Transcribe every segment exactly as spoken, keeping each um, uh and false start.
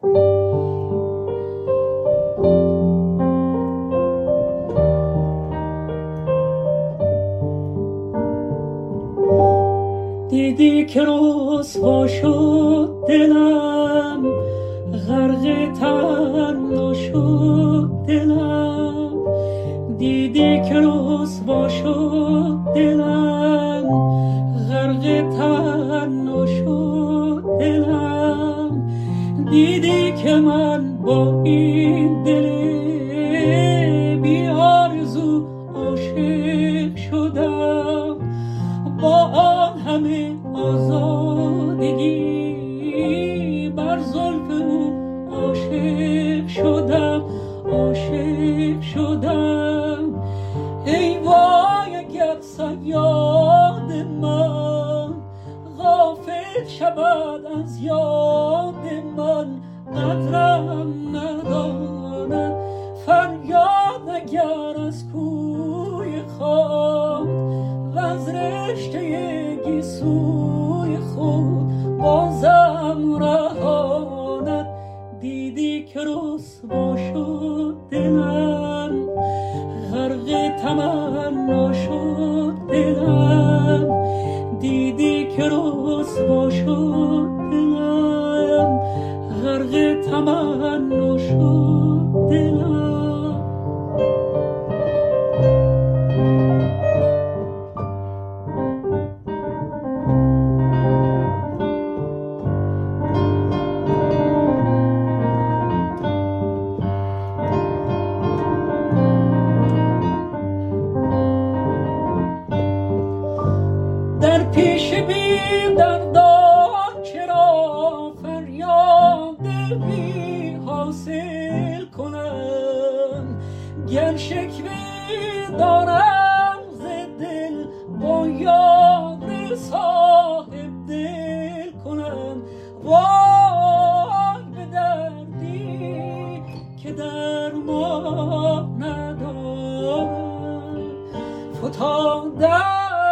دیدی که رسوا شد دلم، غرق تمنا شد دلم. دیدی که رسوا شد دلم، غرق تمنا شد دلم. دیدی که من با این دل بی آرزو عاشق شدم، با آن همه آزادگی بر زلف او عاشق شدم، عاشق شدم. ای وای اگر صیاد من غافل شود از یاد من، قدرم نداند فریاد اگر از کوی خود و از رشته گیسوی خود بازم رهاند. دیدی که رسوا شد دلم، غرق تمنا شد دلم. دیدی که رسوا شد دلم، غرق تمنا شد دلم. در پیش بی دردان چرا فریاد بی حاصل کنم؟ گر شکوه دارم ز دل با یاد صاحب دل کنم. وای به دردی که درمان ندارم، فتادم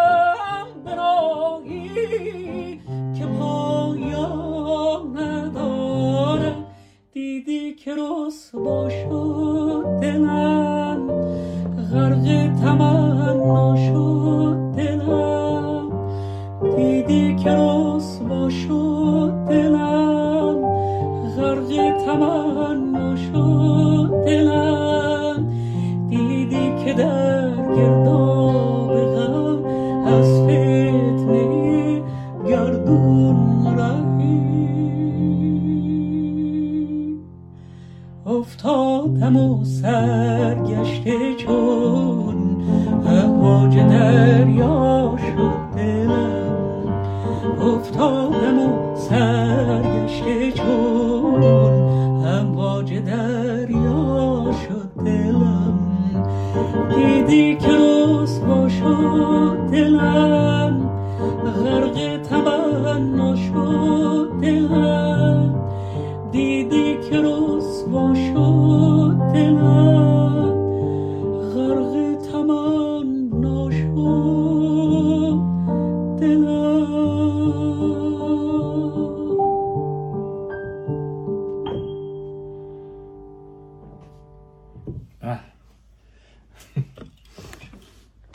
که پایان نداره. دیدی که رسوا شد دلم، غرق تمنا شد دلم. دیدی که رسوا شد دلم، غرق تمنا شد دلم. دیدی که در گرداب غم از فتنه گردون رهی افتادم و سرگشته چون امواج دریا شد دلم. افتادم و سرگشته چون امواج دریا شد دلم. دیدی که رسوا شد دلم، غرق تمنا